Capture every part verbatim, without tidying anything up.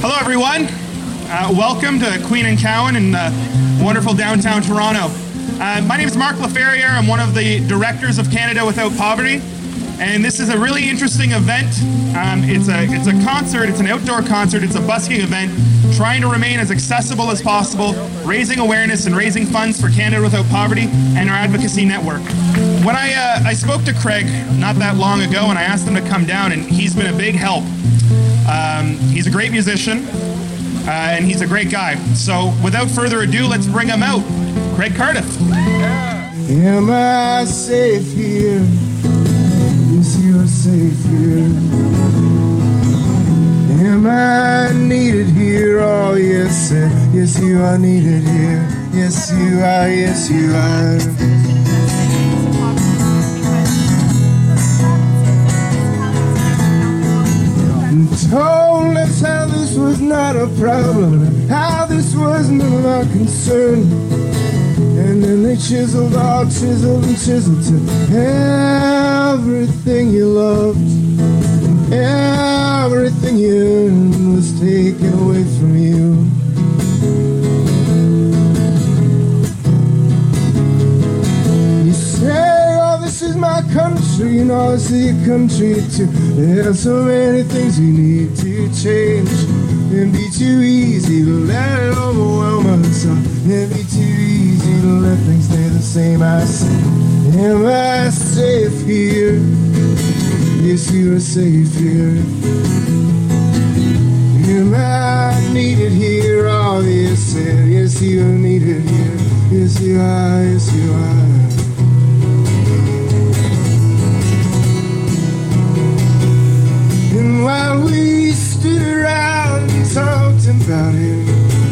Hello, everyone. Uh, welcome to Queen and Cowan in uh, wonderful downtown Toronto. Uh, my name is Mark LaFerriere. I'm one of the directors of Canada Without Poverty, and this is a really interesting event. Um, it's a it's a concert. It's an outdoor concert. It's a busking event, trying to remain as accessible as possible, raising awareness and raising funds for Canada Without Poverty and our advocacy network. When I uh, I spoke to Craig not that long ago, and I asked him to come down, and he's been a big help. Um, he's a great musician, uh, and he's a great guy. So without further ado, let's bring him out. Craig Cardiff. Am I safe here? Yes, you're safe here. Am I needed here? Oh, yes, uh, yes, you are needed here. Yes, you are, yes, you are. Told us how this was not a problem, how this was none of our concern. And then they chiseled, all chiseled and chiseled to everything you loved. Everything you earned was taken away from you. You say, oh, this is my country, and all this is your country too. There's so many things we need to change. It'd be too easy to let it overwhelm us. It'd be too easy to let things stay the same. I say, am I safe here? Yes, you are safe here. Am I needed here? Oh, yes, yes, you are needed here. Yes, you are, yes, you are. And while we stood around and talked about it,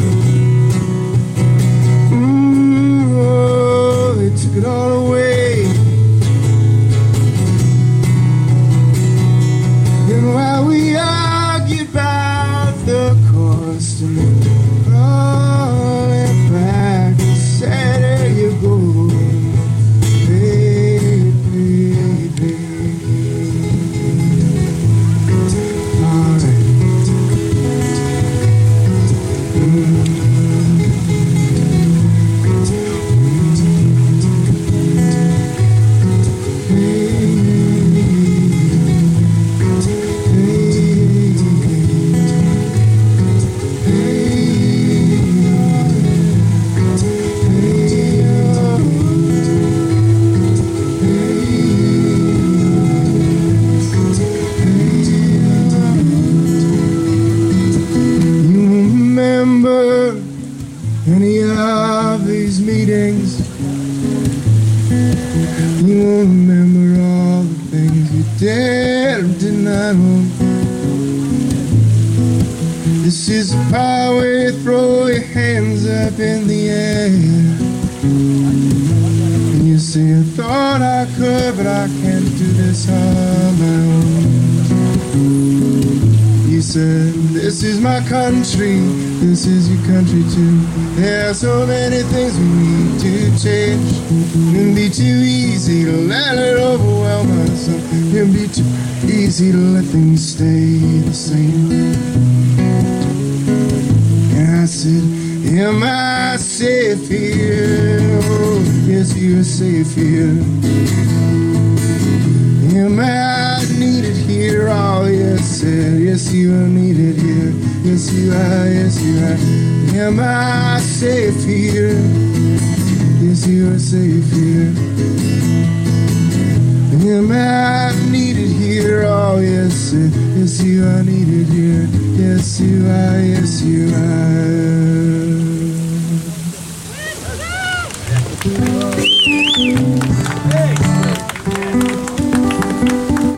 mm, oh, they took it all away. And while we argued about the cost, and they brought it back and said, there you go, baby, baby. Any of these meetings, you won't remember all the things you did or did not want. This is the part where you throw your hands up in the air and you say, I thought I could, but I can't do this on my own. You said, this is my country, this is your country too. There are so many things we need to change. It'd be too easy to let it overwhelm us. It'd be too easy to let things stay the same. And I said, am I safe here? Oh, yes, you're safe here. Am I needed here? Oh, yes, sir. Yes, you are needed here. Yes, you are. Yes, you are. Am I safe here? Yes, you are safe here. Am I needed here? Oh, yes, sir. Yes, you are needed here. Yes, you are. Yes, you are.